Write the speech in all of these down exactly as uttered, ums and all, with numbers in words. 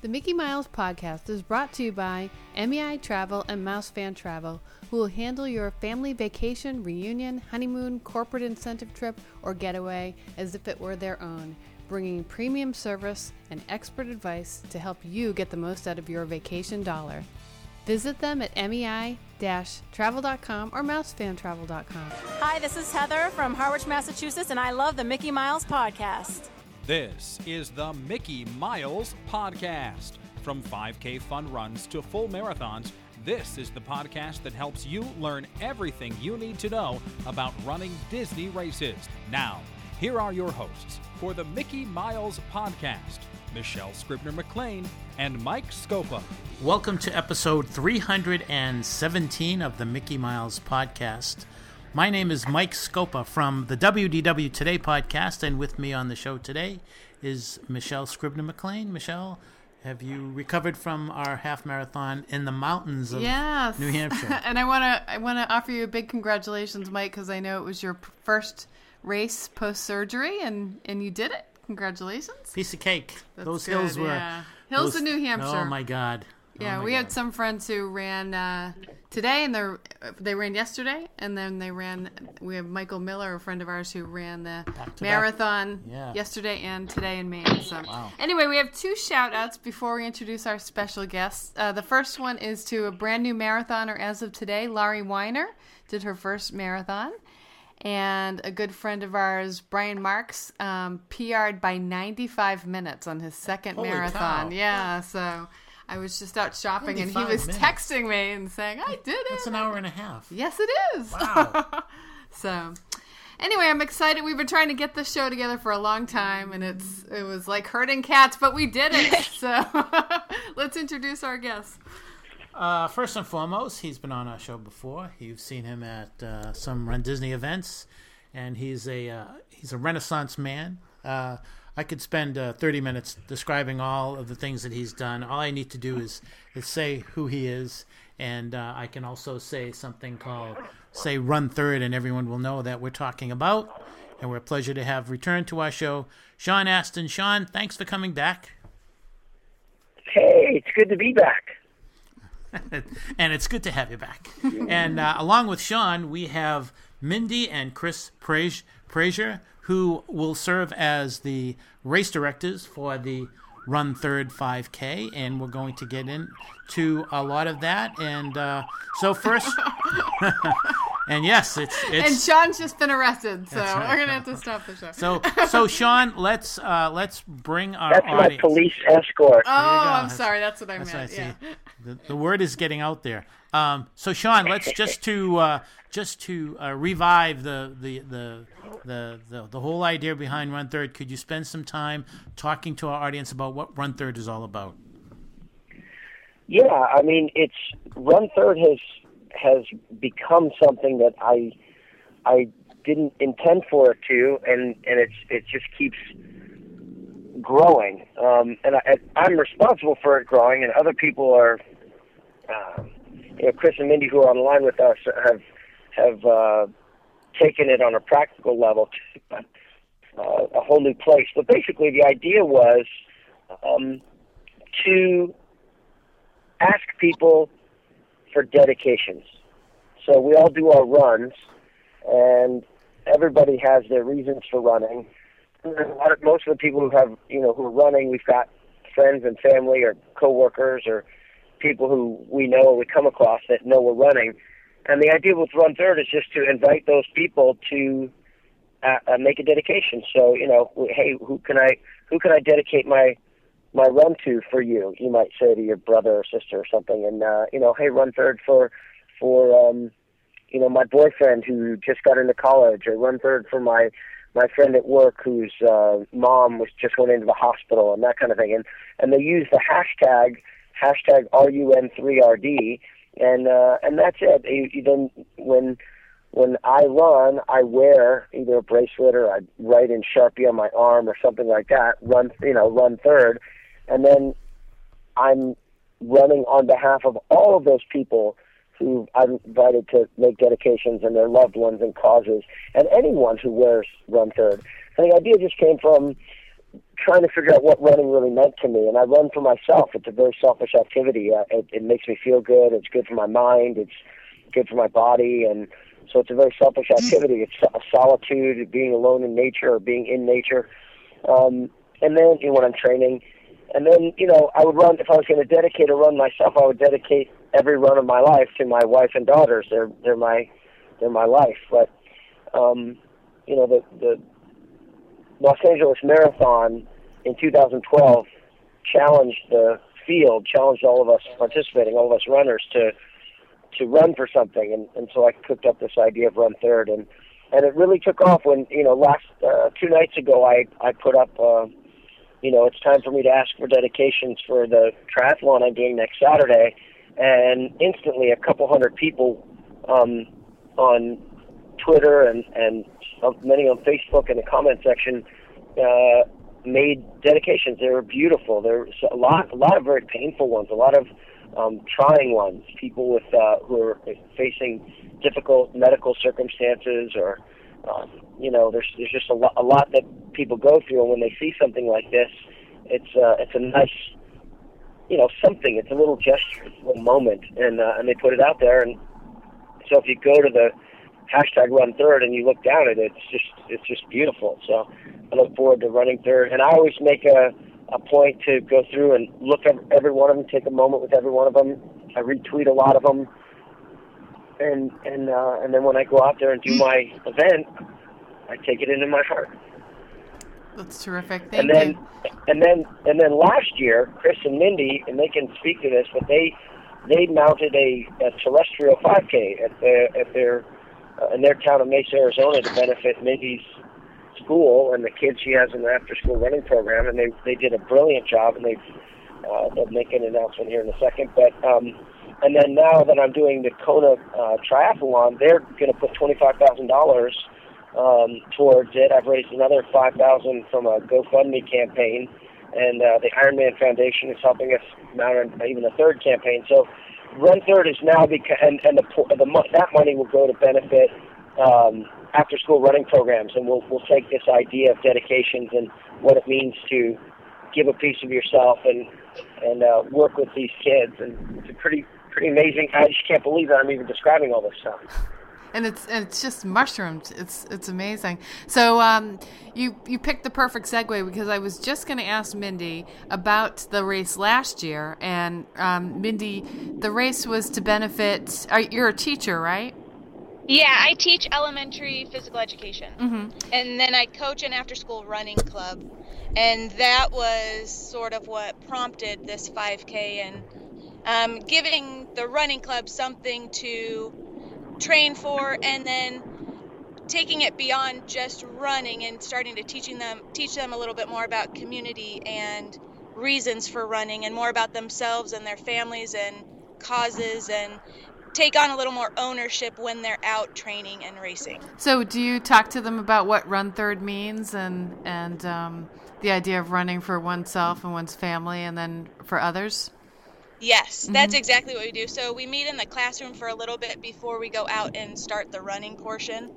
The Mickey Miles podcast is brought to you by M E I Travel and Mouse Fan Travel, who will handle your family vacation, reunion, honeymoon, corporate incentive trip, or getaway as if it were their own, bringing premium service and expert advice to help you get the most out of your vacation dollar. Visit them at M E I travel dot com or mouse fan travel dot com. Hi, this is Heather from Harwich, Massachusetts, and I love the Mickey Miles podcast. This is the Mickey Miles Podcast. From five K fun runs to full marathons, this is the podcast that helps you learn everything you need to know about running Disney races. Now, here are your hosts for the Mickey Miles Podcast, Michelle Scribner-McLean and Mike Scopa. Welcome to episode three hundred seventeen of the Mickey Miles Podcast. My name is Mike Scopa from the W D W Today podcast, and with me on the show today is Michelle Scribner-McLean. Michelle, have you recovered from our half marathon in the mountains of yes. New Hampshire? And I want to I want to offer you a big congratulations, Mike, because I know it was your first race post-surgery, and, and you did it. Congratulations. Piece of cake. That's those good, hills were... yeah. Hills those, of New Hampshire. Oh, my God. Yeah, oh my we God. had some friends who ran uh, today, and they they ran yesterday, and then they ran. We have Michael Miller, a friend of ours, who ran the marathon yeah. yesterday and today in Maine. So, wow. Anyway, we have two shout outs before we introduce our special guests. Uh, the first one is to a brand new marathoner as of today. Laurie Weiner did her first marathon. And a good friend of ours, Brian Marks, um, P R'd by ninety-five minutes on his second Holy marathon. cow. Yeah, so I was just out shopping, and he was minutes. texting me and saying, I did it. That's an hour and a half. Yes, it is. Wow. So, anyway, I'm excited. We've been trying to get this show together for a long time, and it's it was like herding cats, but we did it. So, let's introduce our guests. Uh, first and foremost, he's been on our show before. You've seen him at uh, some Run Disney events, and he's a uh, he's a Renaissance man. Uh, I could spend uh, thirty minutes describing all of the things that he's done. All I need to do is is say who he is, and uh, I can also say something called say Run Third, and everyone will know that we're talking about. And we're a pleasure to have returned to our show, Sean Astin. Sean, thanks for coming back. Hey, it's good to be back. And it's good to have you back. And uh, along with Sean, we have Mindy and Chris Frazier, who will serve as the race directors for the Run Third five K, and we're going to get into a lot of that. And uh, so first, and yes, it's, it's and Sean's just been arrested, so right. we're gonna have to stop the show. So, so Sean, let's uh, let's bring our That's audience. my police escort. Oh, I'm That's- sorry, that's what I That's meant. what I Yeah. see. The, the word is getting out there. Um, so, Sean, let's just to uh, just to uh, revive the the, the the the the whole idea behind Run Third. Could you spend some time talking to our audience about what Run Third is all about? Yeah, I mean, it's Run Third has has become something that I I didn't intend for it to, and and it's it just keeps growing. Um, and I, I'm responsible for it growing, and other people are. Uh, you know, Chris and Mindy, who are on the line with us, have have uh, taken it on a practical level to uh, a whole new place. But basically, the idea was um, to ask people for dedications. So we all do our runs, and everybody has their reasons for running. And a lot of, most of the people who have, you know, who are running, we've got friends and family or coworkers or people who we know or we come across that know we're running. And the idea with Run Third is just to invite those people to uh, uh, make a dedication. So, you know, hey, who can I who can I dedicate my my run to for you? You might say to your brother or sister or something, and uh, you know, hey, Run Third for for um, you know, my boyfriend who just got into college, or Run Third for my my friend at work whose uh, mom was just going into the hospital, and that kind of thing. And and they use the hashtag hashtag R U N three R D, and uh, and that's it. You, you then when when I run, I wear either a bracelet or I write in Sharpie on my arm or something like that. Run, you know, Run Third, and then I'm running on behalf of all of those people who I'm invited to make dedications and their loved ones and causes, and anyone who wears Run Third. And the idea just came from trying to figure out what running really meant to me. And I run for myself. It's a very selfish activity. Uh, it, it makes me feel good. It's good for my mind. It's good for my body. And so it's a very selfish activity. It's a solitude, being alone in nature or being in nature. Um, and then, you know, when I'm training, and then, you know, I would run, if I was going to dedicate a run myself, I would dedicate every run of my life to my wife and daughters. They're, they're my, they're my life. But, um, you know, the, the Los Angeles Marathon in two thousand twelve challenged the field, challenged all of us participating, all of us runners to, to run for something. And, and so I cooked up this idea of Run Third, and, and it really took off when, you know, last, uh, two nights ago, I, I put up, uh, you know, it's time for me to ask for dedications for the triathlon I'm doing next Saturday. And instantly a couple hundred people um, on Twitter and, and many on Facebook in the comment section uh, made dedications. They were beautiful. There was a lot, a lot of very painful ones, a lot of um, trying ones, people with uh, who are facing difficult medical circumstances or, um, you know, there's there's just a lot, a lot that people go through, and when they see something like this, it's uh, it's a nice, you know, something. It's a little gesture, it's a little moment, and uh, and they put it out there. And so if you go to the hashtag Run Third and you look down at it, it's just it's just beautiful. So I look forward to running third, and I always make a a point to go through and look at every one of them, take a moment with every one of them. I retweet a lot of them, and and uh, and then when I go out there and do my event, I take it into my heart. That's terrific. Thank and then, you. And then, and then last year, Chris and Mindy, and they can speak to this, but they they mounted a, a terrestrial five K at the at their uh, in their town of Mesa, Arizona, to benefit Mindy's school and the kids she has in the after-school running program. And they they did a brilliant job, and they've uh, they'll make an announcement here in a second. But um, and then now that I'm doing the Kona uh, triathlon, they're going to put twenty-five thousand dollars. Um, towards it. I've raised another five thousand dollars from a GoFundMe campaign, and uh, the Ironman Foundation is helping us mount an, even a third campaign. So Run Third is now, because, and, and the, the that money will go to benefit um, after-school running programs, and we'll we'll take this idea of dedications and what it means to give a piece of yourself and and uh, work with these kids. And it's a pretty pretty amazing. I just can't believe that I'm even describing all this stuff. And it's and it's just mushroomed. It's it's amazing. So um, you you picked the perfect segue, because I was just going to ask Mindy about the race last year. And um, Mindy, the race was to benefit. Are, you're a teacher, right? Yeah, I teach elementary physical education, Mm-hmm. and then I coach an after-school running club, and that was sort of what prompted this five K and um, giving the running club something to train for, and then taking it beyond just running and starting to teaching them teach them a little bit more about community and reasons for running, and more about themselves and their families and causes, and take on a little more ownership when they're out training and racing. So do you talk to them about what Run Third means, and and um, the idea of running for oneself and one's family, and then for others? Yes, that's exactly what we do. So we meet in the classroom for a little bit before we go out and start the running portion,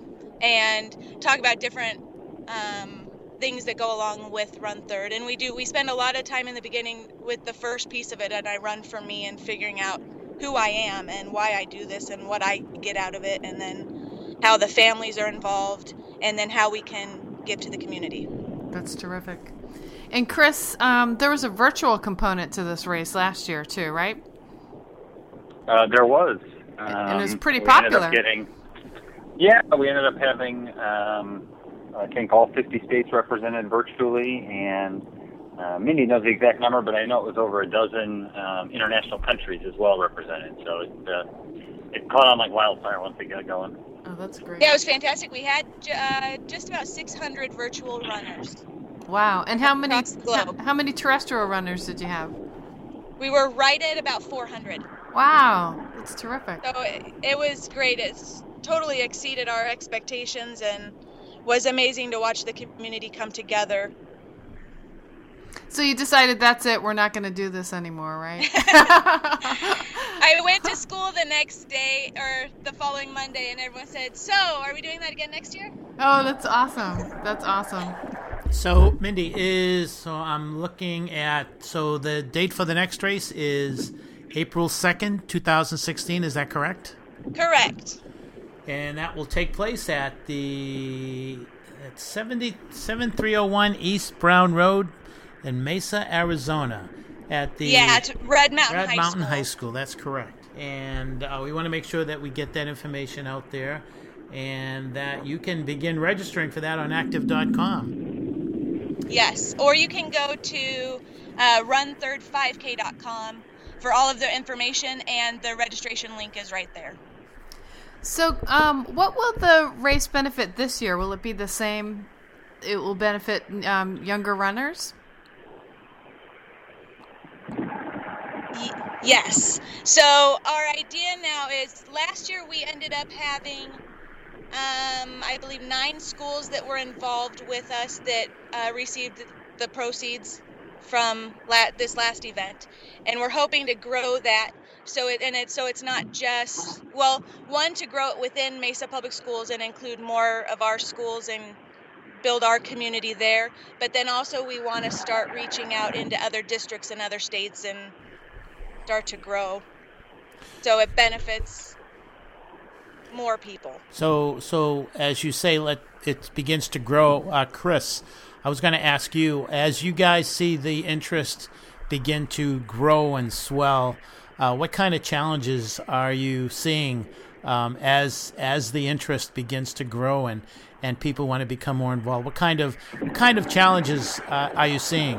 and talk about different um, things that go along with Run Third. And we do we spend a lot of time in the beginning with the first piece of it, and I run for me, and figuring out who I am and why I do this and what I get out of it, and then how the families are involved, and then how we can give to the community. That's terrific. And Chris, um, there was a virtual component to this race last year too, right? Uh, there was. Um, and it was pretty we popular. Ended up getting, yeah, we ended up having, um, I think, all fifty states represented virtually, and uh, Mindy knows the exact number, but I know it was over a dozen um, international countries as well represented. So it, uh, it caught on like wildfire once it got going. Oh, that's great. Yeah, it was fantastic. We had uh, just about six hundred virtual runners. Wow. And how many Across the globe. how, how many terrestrial runners did you have? We were right at about four hundred. Wow. That's terrific. So it, it was great. It's totally exceeded our expectations, and was amazing to watch the community come together. So you decided that's it, we're not going to do this anymore, right? I went to school the next day, or the following Monday, and everyone said, so, are we doing that again next year? Oh, that's awesome. That's awesome. So, Mindy, is so I'm looking at so the date for the next race is April second, two thousand sixteen. Is that correct? Correct. And that will take place at the at seventy-seven three oh one East Brown Road in Mesa, Arizona. At the yeah, at Red Mountain Red High Mountain School. High School. That's correct. And uh, we want to make sure that we get that information out there, and that you can begin registering for that on active dot com. Yes, or you can go to uh, run third five k dot com for all of the information, and the registration link is right there. So, um, what will the race benefit this year? Will it be the same? It will benefit um, younger runners? Y- yes. So our idea now is, last year we ended up having Um, I believe nine schools that were involved with us that uh, received the proceeds from la- this last event, and we're hoping to grow that. So it and it so it's not just well, one, to grow it within Mesa Public Schools and include more of our schools and build our community there. But then also we want to start reaching out into other districts and other states and start to grow. So it benefits more people. So, so as you say, let it begins to grow. Uh, Chris, I was going to ask you, as you guys see the interest begin to grow and swell, uh, what kind of challenges are you seeing um, as as the interest begins to grow and, and people want to become more involved? What kind of what kind of challenges uh, are you seeing?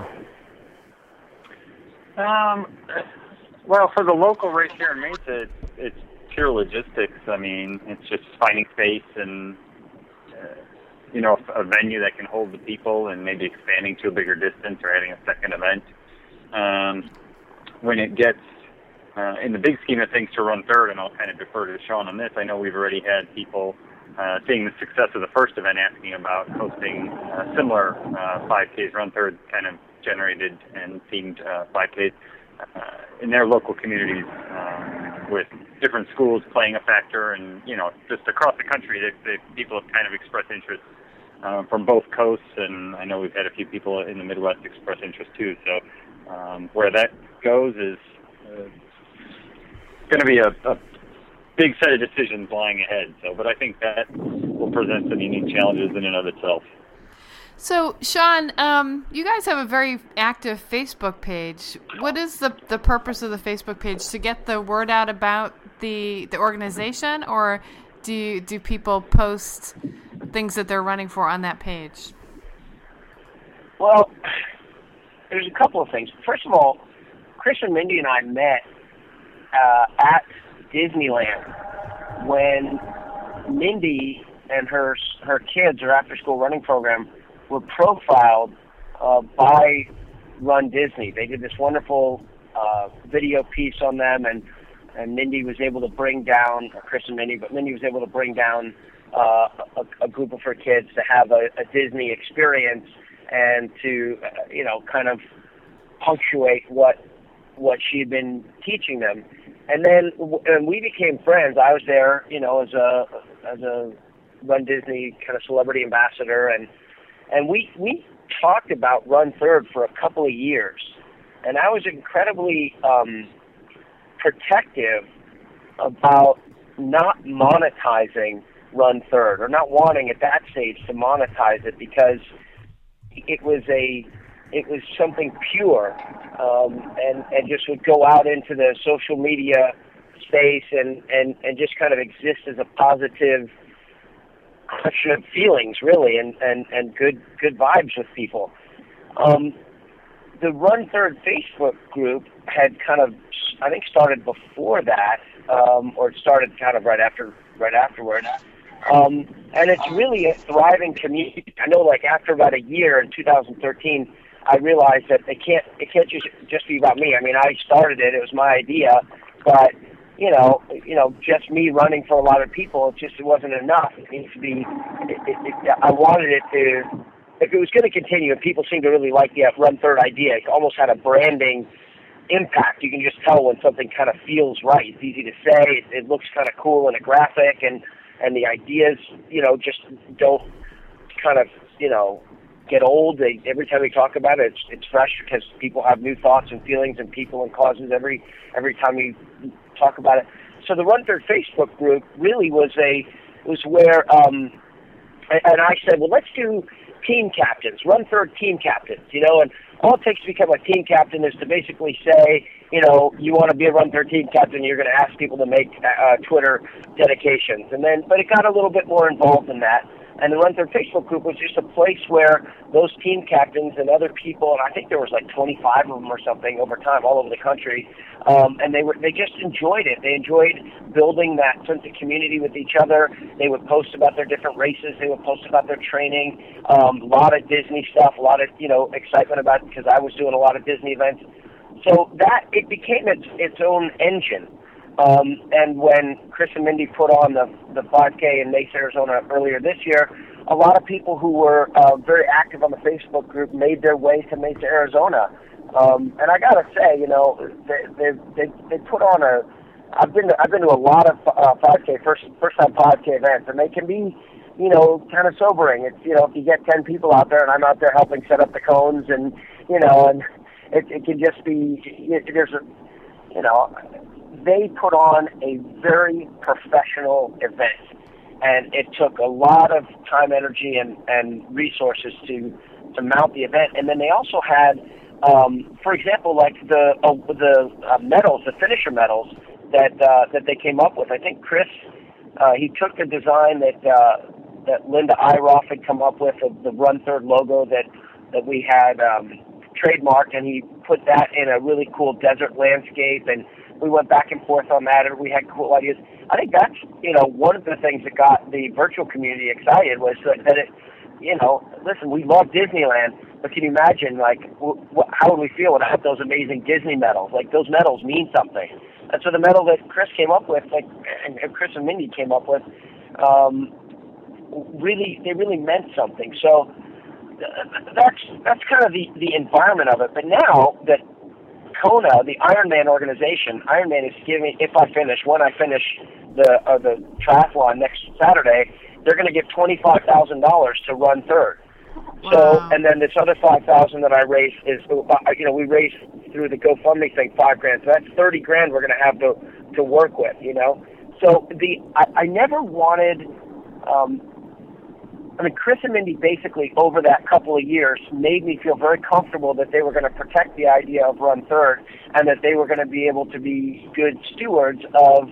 Um, well, for the local race here in Mesa, it's, it's pure logistics. I mean, it's just finding space and, uh, you know, a venue that can hold the people, and maybe expanding to a bigger distance or adding a second event. Um, when it gets uh, in the big scheme of things to run third, and I'll kind of defer to Sean on this, I know we've already had people uh, seeing the success of the first event asking about hosting uh, similar uh, five Ks, run third kind of generated and themed uh, five Ks uh, in their local communities, um, with different schools playing a factor, and, you know, just across the country, they, they, people have kind of expressed interest uh, from both coasts, and I know we've had a few people in the Midwest express interest too. So um, where that goes is uh, going to be a, a big set of decisions lying ahead. So, but I think that will present some unique challenges in and of itself. So, Sean, um, you guys have a very active Facebook page. What is the, the purpose of the Facebook page? To get the word out about the the organization, or do you, do people post things that they're running for on that page? Well, there's a couple of things. First of all, Chris and Mindy and I met uh, at Disneyland when Mindy and her her kids, her after-school running program, were profiled uh, by Run Disney. They did this wonderful uh, video piece on them, and, and Mindy was able to bring down, or Chris and Mindy, but Mindy was able to bring down uh, a, a group of her kids to have a, a Disney experience and to, uh, you know, kind of punctuate what what she had been teaching them. And then when we became friends, I was there, you know, as a as a Run Disney kind of celebrity ambassador, and And we, we talked about Run Third for a couple of years, and I was incredibly um, protective about not monetizing Run Third, or not wanting at that stage to monetize it, because it was a it was something pure, um, and and just would go out into the social media space and, and, and just kind of exist as a positive collection of feelings, really, and, and, and good good vibes with people. Um, the Run Third Facebook group had kind of, I think, started before that, um, or it started kind of right after, right afterward. Um, and it's really a thriving community. I know, like, after about a year in two thousand thirteen, I realized that it can't it can't just just be about me. I mean, I started it; it was my idea, but you know, you know, just me running for a lot of people, it just it wasn't enough. It needs to be. It, it, it, I wanted it to. If it was going to continue, and people seem to really like the Run Third idea, it almost had a branding impact. You can just tell when something kind of feels right. It's easy to say. It, it looks kind of cool in a graphic, and and the ideas, you know, just don't kind of, you know, get old. They, every time we talk about it, it's, it's fresh because people have new thoughts and feelings and people and causes every every time we talk about it. So the Run Third Facebook group really was a was where, um, and I said, well, let's do team captains, Run Third team captains, you know, and all it takes to become a team captain is to basically say, you know, you want to be a Run Third team captain, you're going to ask people to make uh, Twitter dedications, and then, but it got a little bit more involved in that. And the Run Third Facebook group was just a place where those team captains and other people, and I think there was like twenty-five of them or something over time all over the country, um, and they were they just enjoyed it. They enjoyed building that sense of community with each other. They would post about their different races. They would post about their training. Um, a lot of Disney stuff, a lot of, you know, excitement about it because I was doing a lot of Disney events. So that, it became its, its own engine. Um, and when Chris and Mindy put on the, the five K in Mesa, Arizona earlier this year, a lot of people who were uh, very active on the Facebook group made their way to Mesa, Arizona. Um, and I gotta say, you know, they they they, they put on a. I've been to, I've been to a lot of uh, five K first first time five K events, and they can be, you know, kind of sobering. It's, you know, if you get ten people out there, and I'm out there helping set up the cones, and you know, and it, it can just be there's a, you know. They put on a very professional event, and it took a lot of time, energy, and, and resources to to mount the event. And then they also had, um, for example, like the uh, the uh, medals, the finisher medals that uh, that they came up with. I think Chris, uh, he took the design that uh, that Linda Iroff had come up with, of the Run Third logo that that we had um, trademarked, and he put that in a really cool desert landscape, and we went back and forth on that, and we had cool ideas. I think that's, you know, one of the things that got the virtual community excited was that, that it, you know, listen, we love Disneyland, but can you imagine, like, w- w- how would we feel without those amazing Disney medals? Like, those medals mean something. And so the medal that Chris came up with, like, and Chris and Mindy came up with, um, really, they really meant something. So that's that's kind of the, the environment of it. But now that Kona, the Ironman organization, Ironman is giving, if I finish, when I finish the uh, the triathlon next Saturday, they're going to give twenty-five thousand dollars to Run Third. Wow. So, and then this other five thousand that I raise is, you know, we raise through the GoFundMe thing five grand. So that's thirty grand we're going to have to to work with, you know. So the I, I never wanted. Um, I mean, Chris and Mindy basically, over that couple of years, made me feel very comfortable that they were going to protect the idea of Run Third, and that they were going to be able to be good stewards of,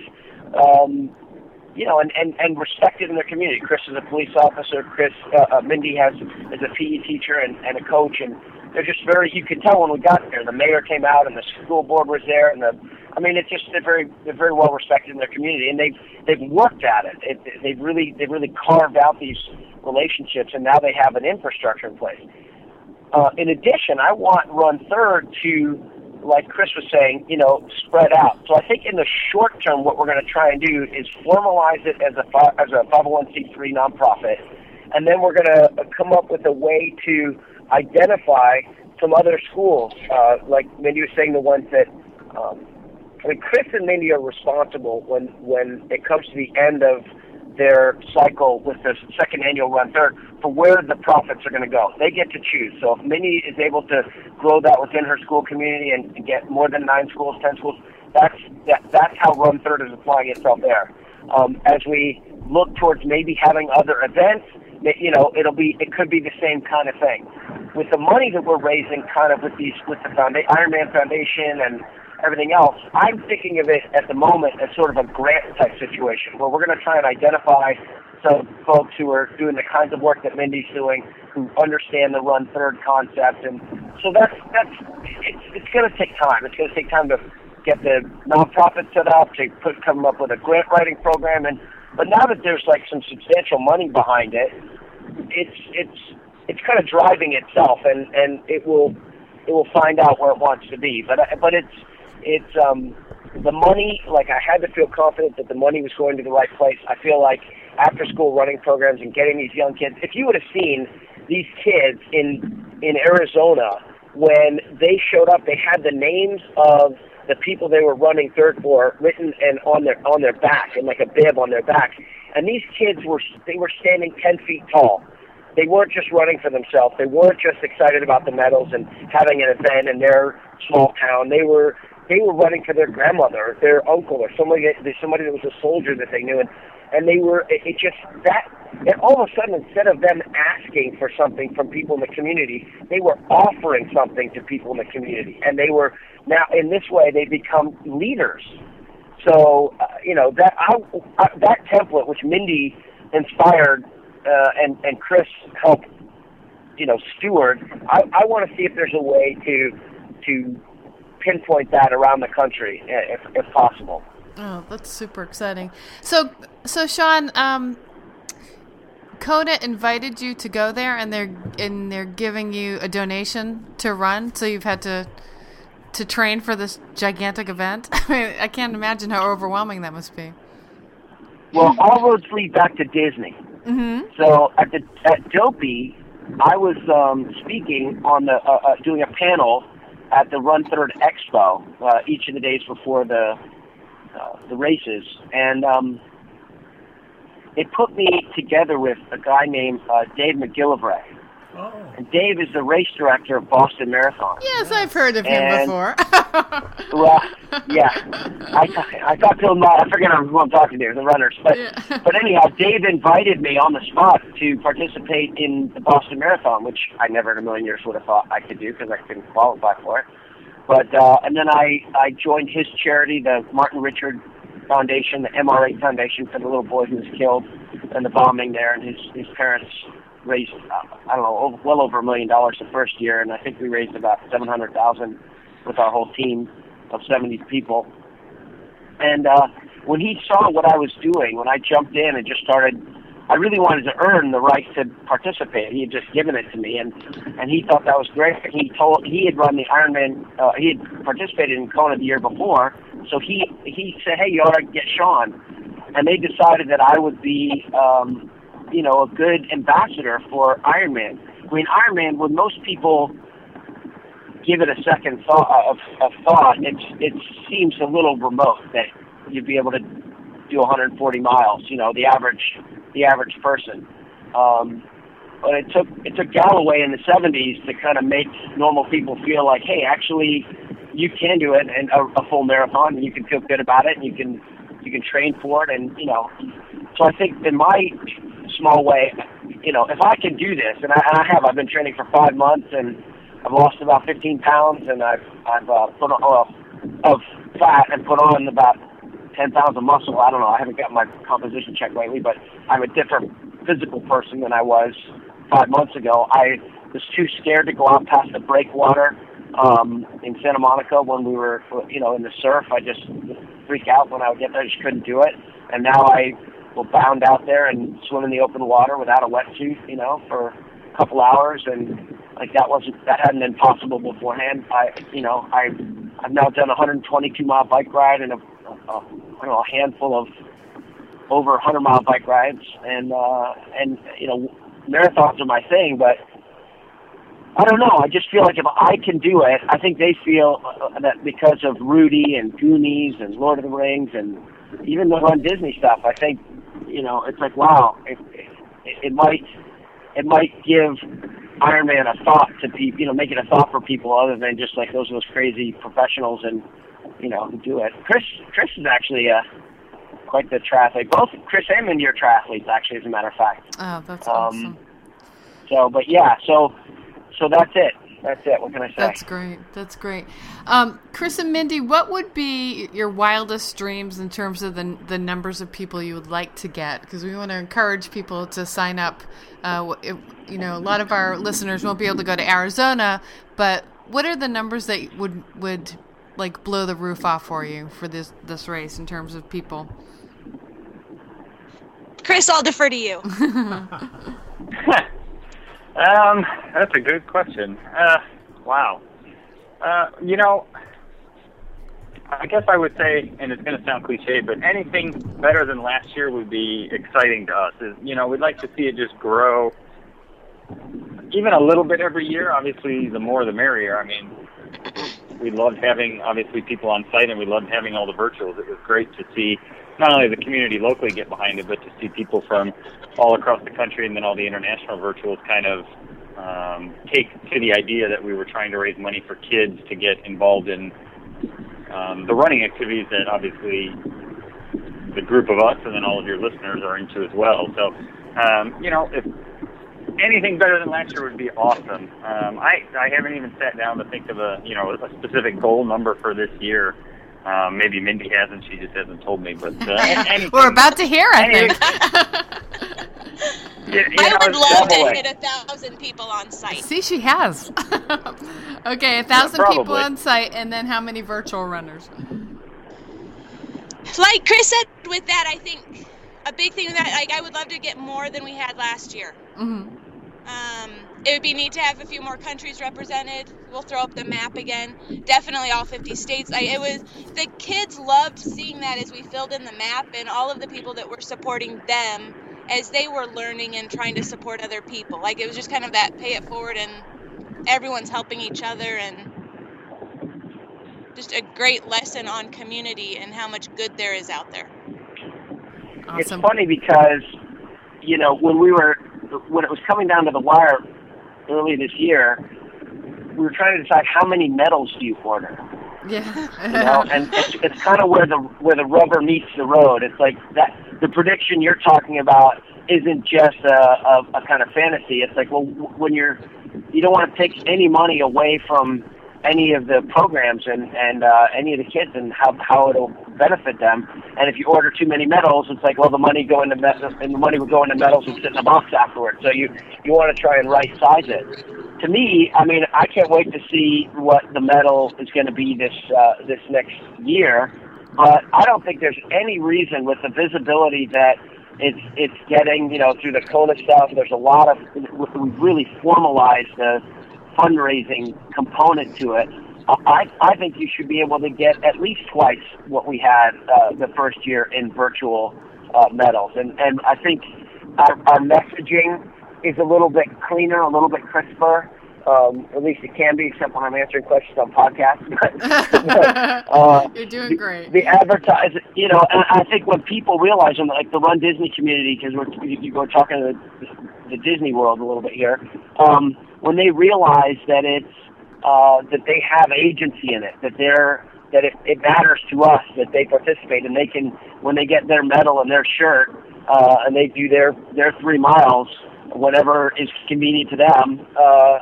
um, you know, and, and, and respected in their community. Chris is a police officer. Chris, uh, uh, Mindy has is a P E teacher and, and a coach, and they're just very. You could tell when we got there. The mayor came out, and the school board was there, and the. I mean, it's just they're very they're very well respected in their community, and they've they've worked at it. it they've really they've really carved out these relationships, and now they have an infrastructure in place. Uh, in addition, I want Run Third to, like Chris was saying, you know, spread out. So I think in the short term, what we're going to try and do is formalize it as a as a five oh one c three nonprofit, and then we're going to come up with a way to identify some other schools, uh, like Mindy was saying, the ones that. Um, I mean, Chris and Mindy are responsible when when it comes to the end of their cycle with the second annual Run Third for where the profits are going to go. They get to choose. So if Mindy is able to grow that within her school community and get more than nine schools, ten schools, that's that, that's how Run Third is applying itself there. Um, as we look towards maybe having other events, you know, it'll be it could be the same kind of thing. With the money that we're raising, kind of with these with the Founda- Ironman Foundation and everything else, I'm thinking of it at the moment as sort of a grant type situation where we're going to try and identify some folks who are doing the kinds of work that Mindy's doing, who understand the Run Third concept, and so that's that's it's, it's going to take time. It's going to take time to get the nonprofit set up, to put come up with a grant writing program, and but now that there's like some substantial money behind it, it's it's it's kind of driving itself, and, and it will it will find out where it wants to be. But but it's It's um, the money, like I had to feel confident that the money was going to the right place. I feel like after-school running programs and getting these young kids, if you would have seen these kids in in Arizona when they showed up, they had the names of the people they were running third for written and on their on their back, and like a bib on their back. And these kids were they were standing ten feet tall. they weren't just running for themselves. They weren't just excited about the medals and having an event in their small town. They were they were running for their grandmother or their uncle or somebody that, somebody that was a soldier that they knew. And, and they were, it, it just, that, and all of a sudden, instead of them asking for something from people in the community, they were offering something to people in the community. And they were, now in this way, they become leaders. So, uh, you know, that I, I, that template, which Mindy inspired uh, and, and Chris helped, you know, steward, I, I want to see if there's a way to to pinpoint that around the country, if, if possible. Oh, that's super exciting. So, so Sean, um, Kona invited you to go there, and they're and they're giving you a donation to run. So you've had to to train for this gigantic event. I mean, I can't imagine how overwhelming that must be. Well, all roads lead back to Disney. Mm-hmm. So at the at Dopey, I was um, speaking on the uh, uh, doing a panel at the Run Third Expo uh, each of the days before the uh, the races, and um, it put me together with a guy named uh, Dave McGillivray. Oh. And Dave is the race director of Boston Marathon. Yes, I've heard of him and, before. Well, yeah, I I talked to him. I forget who I'm talking to, the runners. But Yeah. but anyhow, Dave invited me on the spot to participate in the Boston Marathon, which I never in a million years would have thought I could do because I couldn't qualify for it. But uh, and then I I joined his charity, the Martin Richard Foundation, the M R A Foundation for the little boy who was killed in the bombing there, and his his parents raised uh, I don't know over, well over a million dollars the first year, and I think we raised about seven hundred thousand with our whole team of seventy people. And uh, when he saw what I was doing, when I jumped in and just started, I really wanted to earn the right to participate. He had just given it to me, and and he thought that was great. He told he had run the Ironman. Uh, he had participated in Kona the year before, so he he said, "Hey, you ought to get Sean." And they decided that I would be, um, you know, a good ambassador for Ironman. I mean, Ironman, when most people give it a second thought, of, of thought, it it seems a little remote that you'd be able to do one hundred forty miles. You know, the average the average person. Um, but it took it took Galloway in the seventies to kind of make normal people feel like, hey, actually, you can do it, and a, a full marathon, and you can feel good about it, and you can you can train for it, and you know. So I think in my small way, you know, if I can do this, and I, and I have, I've been training for five months, and I've lost about fifteen pounds, and I've I've uh, put on uh, of fat and put on about ten pounds of muscle. I don't know. I haven't got my composition checked lately, but I'm a different physical person than I was five months ago. I was too scared to go out past the breakwater um, in Santa Monica when we were, you know, in the surf. I just freak out when I would get there. I just couldn't do it. And now I will bound out there and swim in the open water without a wetsuit, you know, for a couple hours. And like that wasn't, that hadn't been possible beforehand. I, you know, I, I've now done a one hundred twenty-two mile bike ride and a, a, I don't know, a handful of over one hundred mile bike rides. And, uh, and, you know, marathons are my thing, but I don't know. I just feel like if I can do it, I think they feel that because of Rudy and Goonies and Lord of the Rings and even the Run Disney stuff, I think, you know, it's like, wow, it, it, it might it might give Ironman a thought to people, you know, make it a thought for people other than just like those those crazy professionals and, you know, who do it. Chris Chris is actually uh, quite the triathlete. Both Chris and Mindy are triathletes, actually, as a matter of fact. Oh, that's um, awesome. So, but yeah, so so that's it. That's it. What can I say? That's great. That's great. Um, Chris and Mindy, what would be your wildest dreams in terms of the the numbers of people you would like to get? Because we want to encourage people to sign up. Uh, if, you know, a lot of our listeners won't be able to go to Arizona, but what are the numbers that would would like blow the roof off for you for this this race in terms of people? Chris, I'll defer to you. Um, that's a good question. Uh, wow. Uh, you know, I guess I would say, and it's going to sound cliche, but anything better than last year would be exciting to us. Is, you know, we'd like to see it just grow even a little bit every year. Obviously, the more the merrier. I mean, we loved having, obviously, people on site, and we loved having all the virtuals. It was great to see not only the community locally get behind it, but to see people from all across the country and then all the international virtuals kind of um, take to the idea that we were trying to raise money for kids to get involved in um, the running activities that obviously the group of us and then all of your listeners are into as well. So, um, you know, if anything better than last year would be awesome. Um, I, I haven't even sat down to think of a, you know, a specific goal number for this year. Um, maybe Mindy hasn't. She just hasn't told me. But uh, anything, we're about to hear, I anything, think. you, you I know, would love to definitely. hit a thousand people on site. See, she has. Okay, a thousand Yeah, people probably. on site, and then how many virtual runners? Like Chris said, with that, I think a big thing that like I would love to get more than we had last year. Mm-hmm. Um, it would be neat to have a few more countries represented. We'll throw up the map again. Definitely all fifty states. I, it was the kids loved seeing that as we filled in the map, and all of the people that were supporting them as they were learning and trying to support other people. Like it was just kind of that pay it forward, and everyone's helping each other, and just a great lesson on community and how much good there is out there. Awesome. It's funny because, you know, when we were, when it was coming down to the wire early this year, we were trying to decide how many medals do you order. Yeah. You know, and it's, it's kind of where the where the rubber meets the road. It's like that the prediction you're talking about isn't just a, a, a kind of fantasy. It's like, well, when you're, you don't want to take any money away from any of the programs and and uh, any of the kids and how how it'll benefit them. And if you order too many medals, it's like, well, the money go into med- and the money would go into medals and sit in a box afterwards. So you you want to try and right size it. To me, I mean, I can't wait to see what the medal is going to be this uh, this next year. But I don't think there's any reason with the visibility that it's it's getting, you know, through the Kona stuff. There's a lot of we've really formalized the fundraising component to it. I, I think you should be able to get at least twice what we had uh, the first year in virtual uh, medals. And, and I think our, our messaging is a little bit cleaner, a little bit crisper. Um, at least it can be, except when I'm answering questions on podcasts. but, uh, You're doing great. The advertise, you know, and I think when people realize, and like the Run Disney community, because we're you go talking to the, the Disney world a little bit here, um, when they realize that it's uh, that they have agency in it, that they're that it, it matters to us that they participate, and they can when they get their medal and their shirt, uh, and they do their their three miles, whatever is convenient to them. Uh,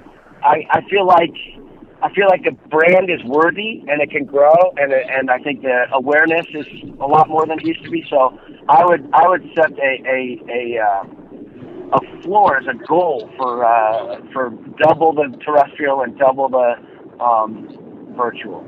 I, I feel like I feel like the brand is worthy and it can grow, and and I think the awareness is a lot more than it used to be. So I would I would set a a a, uh, a floor as a goal for uh, for double the terrestrial and double the um, virtual.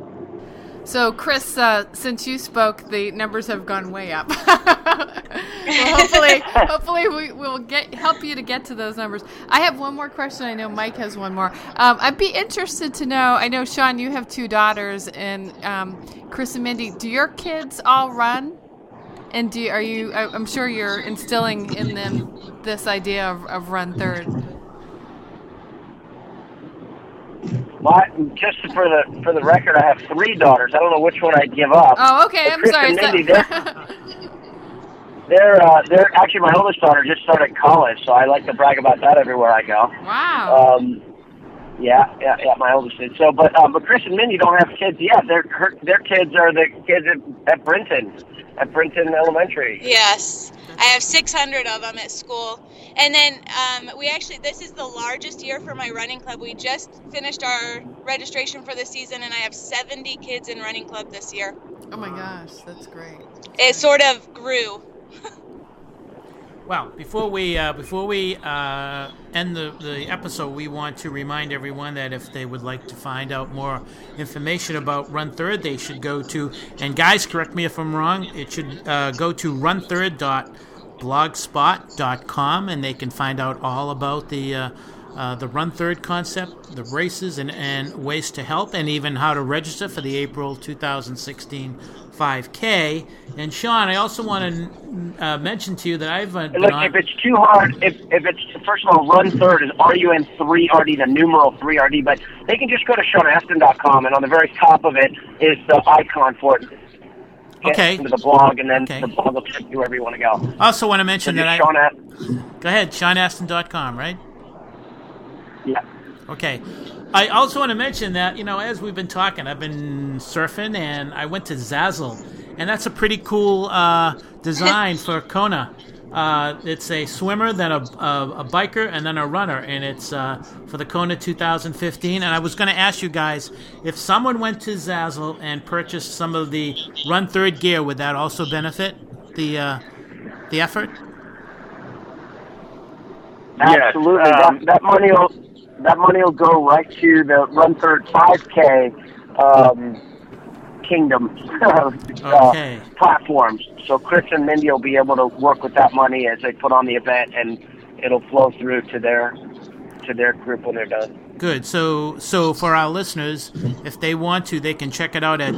So, Chris, uh, since you spoke, the numbers have gone way up. well, hopefully, hopefully we will get help you to get to those numbers. I have one more question. I know Mike has one more. Um, I'd be interested to know. I know, Sean, you have two daughters, and um, Chris and Mindy. Do your kids all run? And do are you? I'm sure you're instilling in them this idea of, of Run Third. Well, just for the for the record, I have three daughters. I don't know which one I'd give up. Oh, okay. But I'm Chris sorry. and Mindy, So- they're, they're uh, they're actually my oldest daughter just started college, so I like to brag about that everywhere I go. Wow. Um, yeah, yeah, yeah. My oldest is so, but uh, but Chris and Mindy don't have kids yet. Their her, their kids are the kids at, at Brinton, at Brinton Elementary. Yes, I have six hundred of them at school. And then um, we actually, this is the largest year for my running club. We just finished our registration for the season, and I have seventy kids in running club this year. Oh my gosh, that's great. It sort of grew. Well, before we uh, before we uh, end the, the episode, we want to remind everyone that if they would like to find out more information about Run Third, they should go to, and guys, correct me if I'm wrong, it should uh, go to run third dot blogspot dot com, and they can find out all about the uh, uh, the Run Third concept, the races and, and ways to help, and even how to register for the April two thousand sixteen five K. And Sean, I also want to uh, mention to you that I've uh, been Look, on... if it's too hard, if, if it's, first of all, Run Third is R U N three R D, the numeral three R D, but they can just go to Sean Astin dot com, and on the very top of it is the icon for it. Get Okay. into the blog, and then Okay. the blog will take you wherever you want to go. I also want to mention So that just I... Sean Astin. Go ahead, Sean Astin dot com, right? Yeah. Okay. I also want to mention that, you know, as we've been talking, I've been surfing, and I went to Zazzle, and that's a pretty cool uh, design for Kona. Uh, it's a swimmer, then a, a, a biker, and then a runner, and it's uh, for the Kona two thousand fifteen. And I was going to ask you guys, if someone went to Zazzle and purchased some of the Run Third gear, would that also benefit the uh, the effort? Absolutely. um, that, that money will that money will go right to the Run Third five K um, Kingdom uh, Okay. platforms. So Chris and Mindy will be able to work with that money as they put on the event, and it'll flow through to their to their group when they're done. Good. So, so for our listeners, if they want to, they can check it out at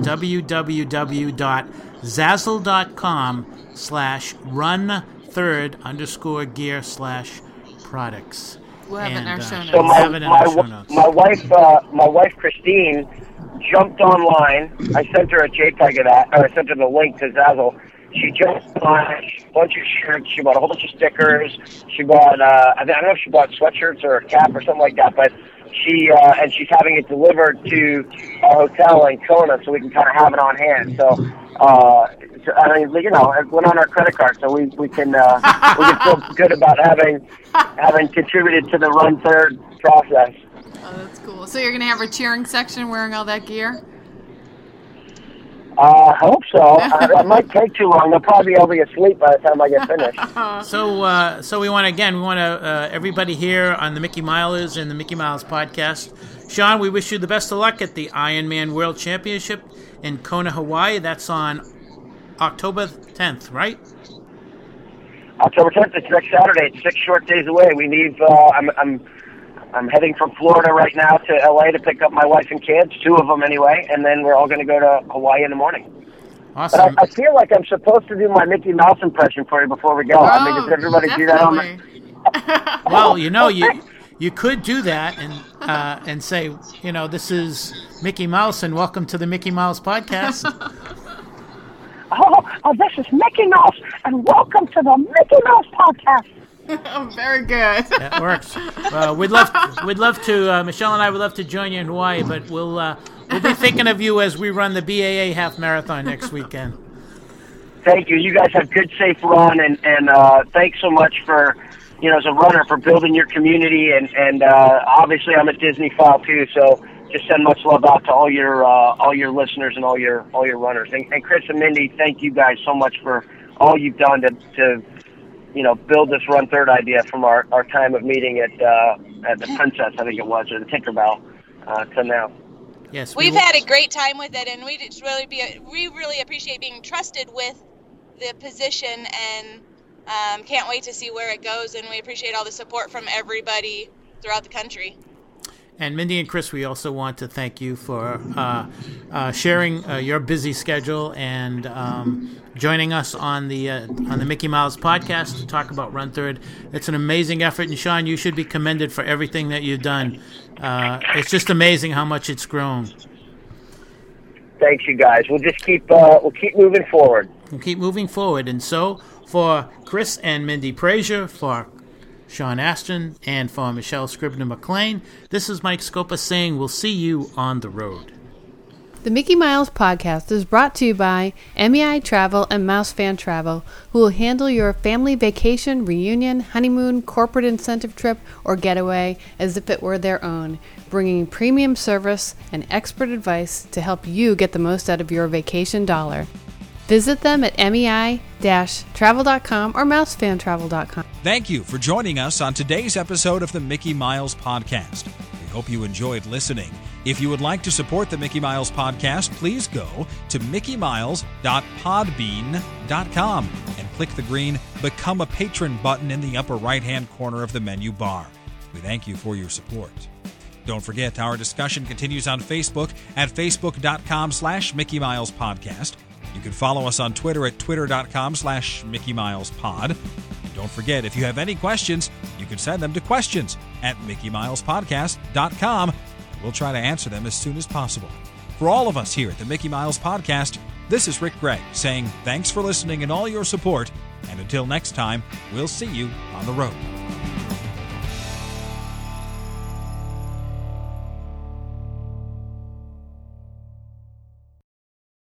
www.zazzle.com slash run third underscore gear slash products. We'll have it in our And, show uh, notes. So we'll my have it in my, our show w- notes. my wife uh, my wife Christine jumped online. I sent her a JPEG of that, or I sent her the link to Zazzle. She jumped on a bunch of shirts. She bought a whole bunch of stickers. She bought, uh, I don't know if she bought sweatshirts or a cap or something like that, but she, uh, and she's having it delivered to our hotel in Kona so we can kind of have it on hand. So, uh, so, I mean, you know, it went on our credit card, so we, we can, uh, we can feel good about having, having contributed to the Run Third process. Oh, that's cool. So you're going to have a cheering section wearing all that gear? Uh, I hope so. I, I might take too long. They'll probably all be asleep by the time I get finished. So, uh, so we want to, again, we want to, uh, everybody here on the Mickey Milers and the Mickey Miles podcast. Sean, we wish you the best of luck at the Ironman World Championship in Kona, Hawaii. That's on October tenth, right? October tenth, it's next Saturday. It's six short days away. We leave, uh, I'm, I'm, I'm heading from Florida right now to L A to pick up my wife and kids, two of them anyway, and then we're all going to go to Hawaii in the morning. Awesome. But I, I feel like I'm supposed to do my Mickey Mouse impression for you before we go. I mean, does everybody do that on the... Well, you know, you you could do that and uh, and say, you know, this is Mickey Mouse and welcome to the Mickey Mouse podcast. Oh, oh, this is Mickey Mouse, and welcome to the Mickey Mouse podcast. Oh, very good. That works. Uh, we'd love we'd love to uh, Michelle and I would love to join you in Hawaii, but we'll uh, we'll be thinking of you as we run the B A A half marathon next weekend. Thank you. You guys have good, safe run, and and uh, thanks so much for, you know, as a runner, for building your community, and and uh, obviously I'm a Disney file too, so just send much love out to all your uh, all your listeners and all your all your runners. And, and Chris and Mindy, thank you guys so much for all you've done to to you know build this Run Third idea from our, our time of meeting at uh, at the Princess, I think it was, or the Tinkerbell, uh, to now. Yes, we We've will. had a great time with it, and we just really be we really appreciate being trusted with the position, and um, can't wait to see where it goes. And we appreciate all the support from everybody throughout the country. And Mindy and Chris, we also want to thank you for uh, uh, sharing uh, your busy schedule and um, joining us on the uh, on the Mickey Mouse podcast to talk about Run Third. It's an amazing effort, and Sean, you should be commended for everything that you've done. Uh, it's just amazing how much it's grown. Thanks, you guys. We'll just keep uh, we'll keep moving forward. We'll keep moving forward. And so, for Chris and Mindy Frazier, for Sean Astin, and for Michelle Scribner-McLean, this is Mike Scopa saying we'll see you on the road. The Mickey Miles podcast is brought to you by M E I Travel and Mouse Fan Travel, who will handle your family vacation, reunion, honeymoon, corporate incentive trip, or getaway as if it were their own, bringing premium service and expert advice to help you get the most out of your vacation dollar. Visit them at M E I travel dot com or mouse fan travel dot com. Thank you for joining us on today's episode of the Mickey Miles Podcast. We hope you enjoyed listening. If you would like to support the Mickey Miles Podcast, please go to mickey miles dot podbean dot com and click the green Become a Patron button in the upper right-hand corner of the menu bar. We thank you for your support. Don't forget, our discussion continues on Facebook at facebook.com slash Mickey Miles Podcast. You can follow us on Twitter at twitter.com slash Mickey Miles Pod. And don't forget, if you have any questions, you can send them to questions at mickey miles podcast dot com. We'll try to answer them as soon as possible. For all of us here at the Mickey Miles Podcast, this is Rick Gregg saying thanks for listening and all your support. And until next time, we'll see you on the road.